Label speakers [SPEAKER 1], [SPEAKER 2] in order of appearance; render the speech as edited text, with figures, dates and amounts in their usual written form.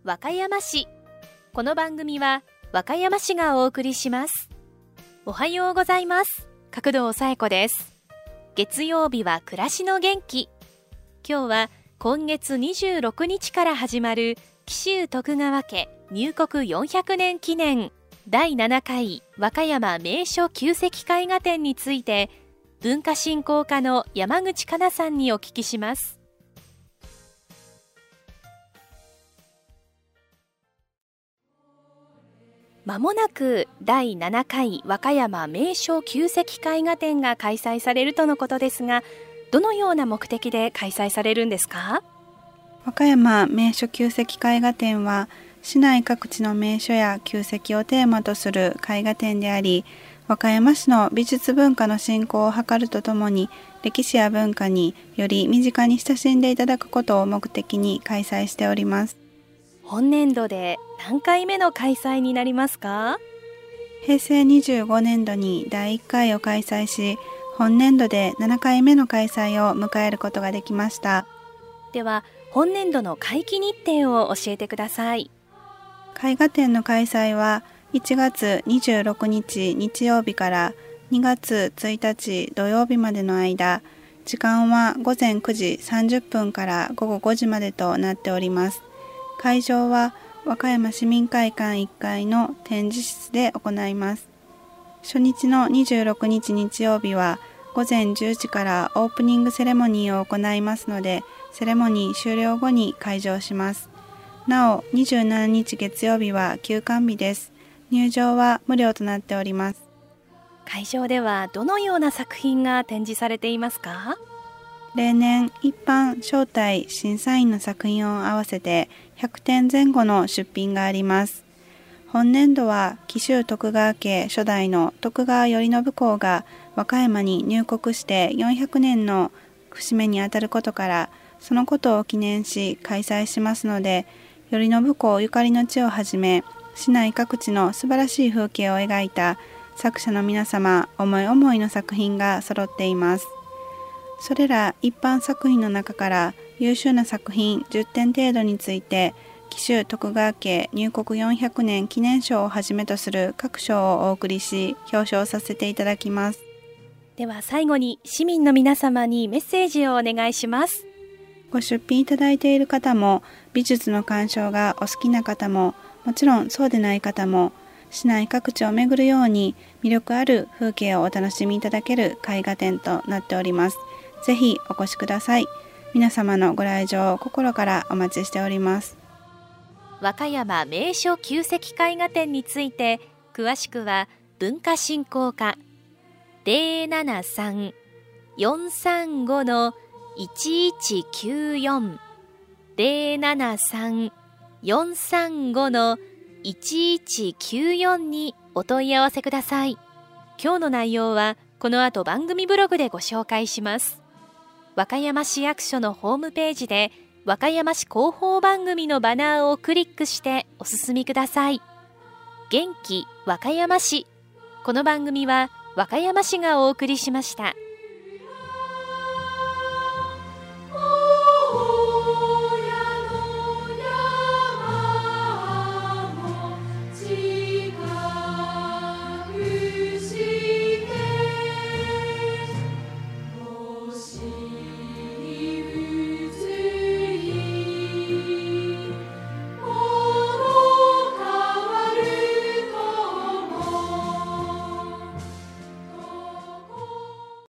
[SPEAKER 1] 和歌山市。この番組は和歌山市がお送りします。おはようございます。角堂紗恵子です。月曜日は暮らしの元気。今日は今月26日から始まる紀州徳川家入国400年記念第7回和歌山名所旧跡絵画展について、文化振興課の山口かなさんにお聞きします。まもなく第7回和歌山名所旧跡絵画展が開催されるとのことですが、どのような目的で開催されるんですか？
[SPEAKER 2] 和歌山名所旧跡絵画展は、市内各地の名所や旧跡をテーマとする絵画展であり、和歌山市の美術文化の振興を図るとともに、歴史や文化により身近に親しんでいただくことを目的に開催しております。
[SPEAKER 1] 本年度で何回目の開催になりますか？
[SPEAKER 2] 平成25年度に第1回を開催し、本年度で7回目の開催を迎えることができました。
[SPEAKER 1] では、本年度の会期日程を教えてください。
[SPEAKER 2] 絵画展の開催は1月26日日曜日から2月1日土曜日までの間、時間は午前9時30分から午後5時までとなっております。会場は和歌山市民会館1階の展示室で行います。初日の26日日曜日は午前10時からオープニングセレモニーを行いますので、セレモニー終了後に開場します。なお、27日月曜日は休館日です。入場は無料となっております。
[SPEAKER 1] 会場ではどのような作品が展示されていますか？
[SPEAKER 2] 例年、一般招待審査員の作品を合わせて100点前後の出品があります。本年度は紀州徳川家初代の徳川頼信公が和歌山に入国して400年の節目にあたることから、そのことを記念し開催しますので、頼信公ゆかりの地をはじめ、市内各地の素晴らしい風景を描いた作者の皆様思い思いの作品が揃っています。それら一般作品の中から優秀な作品10点程度について、紀州徳川家入国400年記念賞をはじめとする各賞をお送りし、表彰させていただきます。
[SPEAKER 1] では最後に市民の皆様にメッセージをお願いします。
[SPEAKER 2] ご出品いただいている方も、美術の鑑賞がお好きな方も、もちろんそうでない方も、市内各地を巡るように魅力ある風景をお楽しみいただける絵画展となっております。ぜひお越しください。皆様のご来場を心からお待ちしております。
[SPEAKER 1] 和歌山名所旧跡絵画展について詳しくは文化振興課 073-435-1194 073-435-1194 にお問い合わせください。今日の内容はこの後番組ブログでご紹介します。和歌山市役所のホームページで和歌山市広報番組のバナーをクリックしてお進みください。元気和歌山市。この番組は和歌山市がお送りしました。